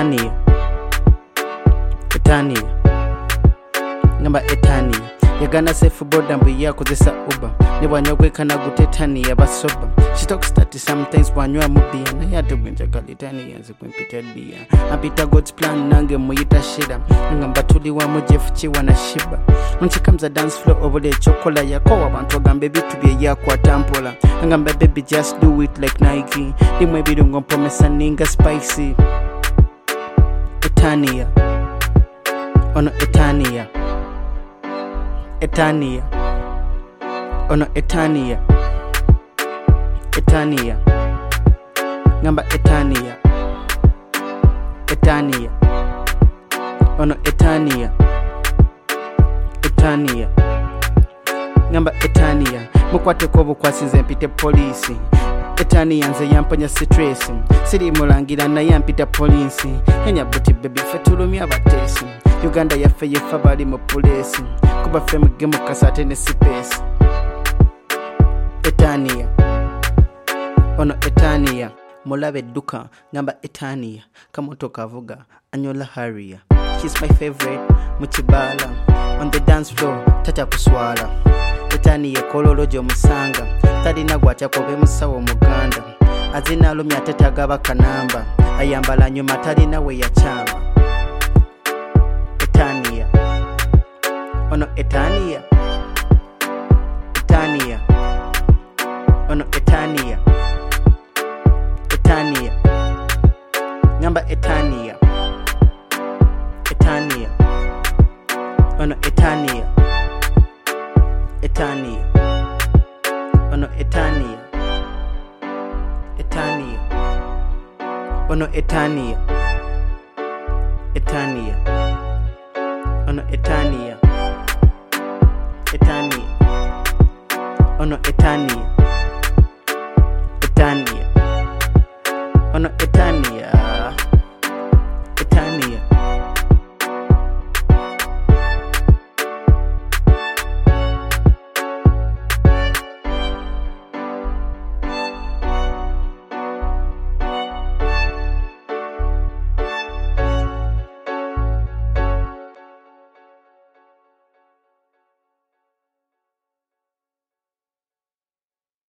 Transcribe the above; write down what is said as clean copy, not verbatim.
Etania. Etania. Ngamba Etania. Yagana safe boda mbu yakozesa Uber. Ne bwanyogwekana gutetania basoba. She talks that sometimes wanywa mubia na yato gwenjagala Etania nzikwempita bia. Apita God's plan nange muyita shida. Ngamba tuli wa mujefu chiwa na shiba. When she comes a dance floor over there chokola yakowa bantu gambe bitu bye yakwa tampola. Ngamba baby just do it like Nike. Dimwe bidungo mpomesa ninga spicy. Etania. Ono Etania. Etania. Ono Etania. Etania. Ngamba Etania. Etania. Ono Etania. Etania. Ngamba Etania. Mukwate kobo kwasinze mpite polisi. Etania nze yampanya stress. Siri mulangira na yampita polisi. Enya buti baby fetulumya abatesi. Uganda yafe yefa bali mu police. Kuba femme gemu kasate ne space. Etania. Ono Etania. Mulabe duka ngamba Etania. Kamoto kavuga anyola Haria. She's my favorite muchibala. On the dance floor tata kuswala. Etania kololojo musanga. Talina gwacha kobe musawo muganda. Azina lumya tetagaba kanamba. Ayambala nyuma talina we ya chama. Etania. Ono Etania. Etania. Ono Etania. Etania. Ngamba Etania. Etania. Ono Etania. Etania. Ono Etania. Etania. Ono Etania. Etania. Ono Etania. Etania. Ono Etania. Etania. Ono Etania.